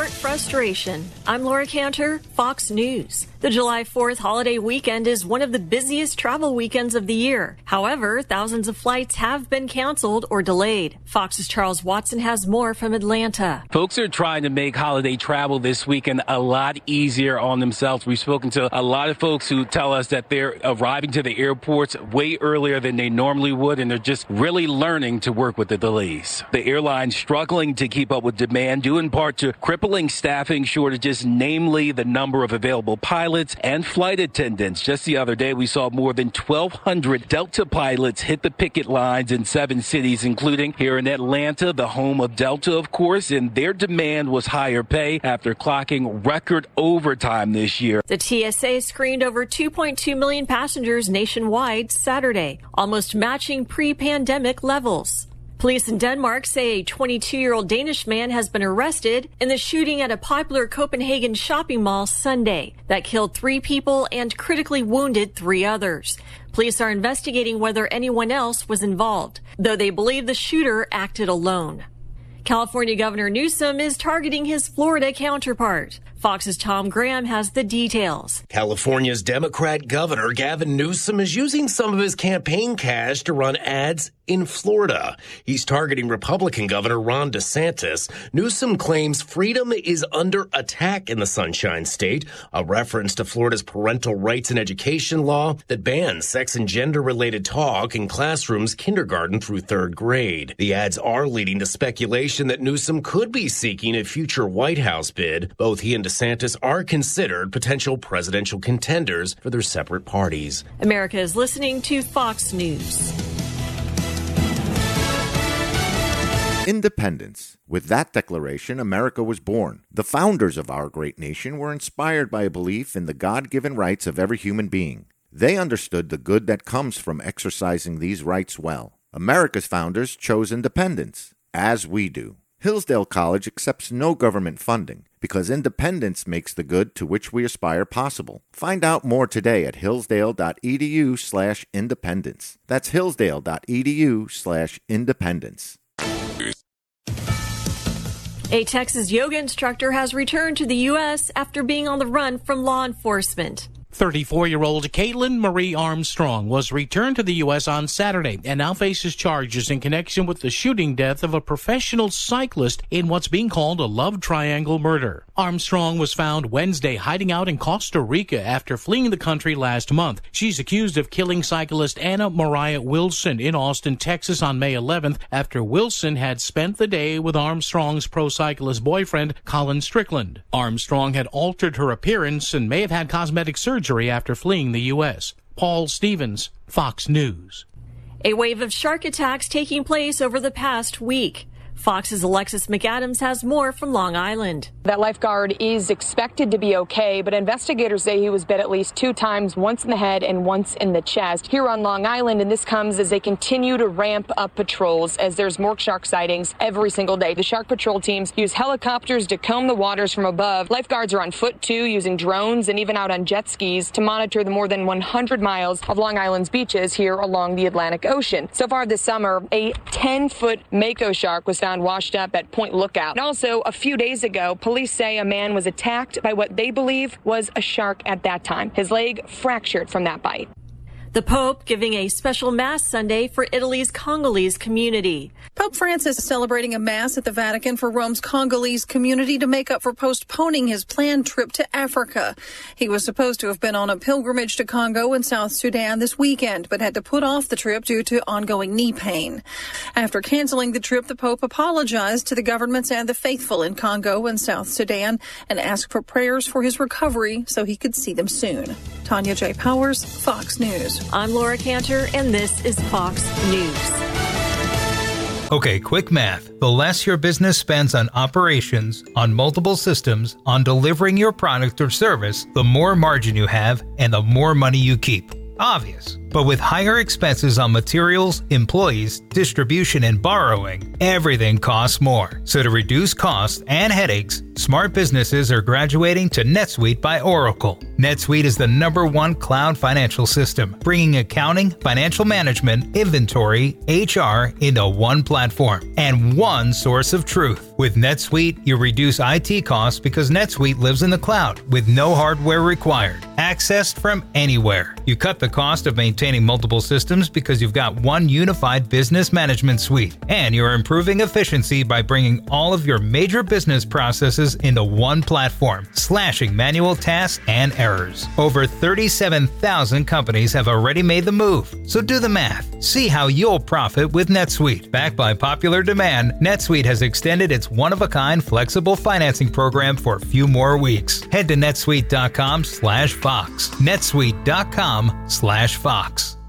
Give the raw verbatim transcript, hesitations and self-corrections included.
Airport frustration. I'm Laura Cantor, Fox News. The July fourth holiday weekend is one of the busiest travel weekends of the year. However, thousands of flights have been canceled or delayed. Fox's Charles Watson has more from Atlanta. Folks are trying to make holiday travel this weekend a lot easier on themselves. We've spoken to a lot of folks who tell us that they're arriving to the airports way earlier than they normally would, and they're just really learning to work with the delays. The airline's struggling to keep up with demand due in part to crippling staffing shortages, namely the number of available pilots and flight attendants. Just the other day, we saw more than twelve hundred Delta pilots hit the picket lines in seven cities, including here in Atlanta, the home of Delta, of course, and their demand was higher pay after clocking record overtime this year. The T S A screened over two point two million passengers nationwide Saturday, almost matching pre-pandemic levels. Police in Denmark say a twenty-two-year-old Danish man has been arrested in the shooting at a popular Copenhagen shopping mall Sunday that killed three people and critically wounded three others. Police are investigating whether anyone else was involved, though they believe the shooter acted alone. California Governor Newsom is targeting his Florida counterpart. Fox's Tom Graham has the details. California's Democrat Governor Gavin Newsom is using some of his campaign cash to run ads in Florida. He's targeting Republican Governor Ron DeSantis. Newsom claims freedom is under attack in the Sunshine State, a reference to Florida's parental rights and education law that bans sex and gender-related talk in classrooms kindergarten through third grade. The ads are leading to speculation that Newsom could be seeking a future White House bid. Both he and DeSantis are considered potential presidential contenders for their separate parties. America is listening to Fox News. Independence. With that declaration, America was born. The founders of our great nation were inspired by a belief in the God-given rights of every human being. They understood the good that comes from exercising these rights well. America's founders chose independence, as we do. Hillsdale College accepts no government funding because independence makes the good to which we aspire possible. Find out more today at hillsdale.edu slash independence. That's hillsdale.edu slash independence. A Texas yoga instructor has returned to the U S after being on the run from law enforcement. thirty-four-year-old Caitlin Marie Armstrong was returned to the U S on Saturday and now faces charges in connection with the shooting death of a professional cyclist in what's being called a love triangle murder. Armstrong was found Wednesday hiding out in Costa Rica after fleeing the country last month. She's accused of killing cyclist Anna Mariah Wilson in Austin, Texas on May eleventh after Wilson had spent the day with Armstrong's pro-cyclist boyfriend Colin Strickland. Armstrong had altered her appearance and may have had cosmetic surgery after fleeing the U S. Paul Stevens, Fox News. A wave of shark attacks taking place over the past week. Fox's Alexis McAdams has more from Long Island. That lifeguard is expected to be okay, but investigators say he was bit at least two times, once in the head and once in the chest here on Long Island. And this comes as they continue to ramp up patrols as there's more shark sightings every single day. The shark patrol teams use helicopters to comb the waters from above. Lifeguards are on foot, too, using drones and even out on jet skis to monitor the more than one hundred miles of Long Island's beaches here along the Atlantic Ocean. So far this summer, a ten-foot mako shark was found washed up at Point Lookout. And also, a few days ago, police say a man was attacked by what they believe was a shark at that time. His leg fractured from that bite. The Pope giving a special Mass Sunday for Italy's Congolese community. Pope Francis is celebrating a Mass at the Vatican for Rome's Congolese community to make up for postponing his planned trip to Africa. He was supposed to have been on a pilgrimage to Congo and South Sudan this weekend, but had to put off the trip due to ongoing knee pain. After canceling the trip, the Pope apologized to the governments and the faithful in Congo and South Sudan and asked for prayers for his recovery so he could see them soon. Tanya J. Powers, Fox News. I'm Laura Cantor, and this is Fox News. Okay, quick math. The less your business spends on operations, on multiple systems, on delivering your product or service, the more margin you have and the more money you keep. Obvious. But with higher expenses on materials, employees, distribution, and borrowing, everything costs more. So to reduce costs and headaches, smart businesses are graduating to NetSuite by Oracle. NetSuite is the number one cloud financial system, bringing accounting, financial management, inventory, H R into one platform and one source of truth. With NetSuite, you reduce I T costs because NetSuite lives in the cloud with no hardware required, accessed from anywhere. You cut the cost of maintaining multiple systems because you've got one unified business management suite, and you're improving efficiency by bringing all of your major business processes into one platform, slashing manual tasks and errors. Over thirty-seven thousand companies have already made the move, so do the math. See how you'll profit with NetSuite. Backed by popular demand, NetSuite has extended its one-of-a-kind flexible financing program for a few more weeks. Head to netsuite dot com slash Fox. netsuite dot com slash Fox.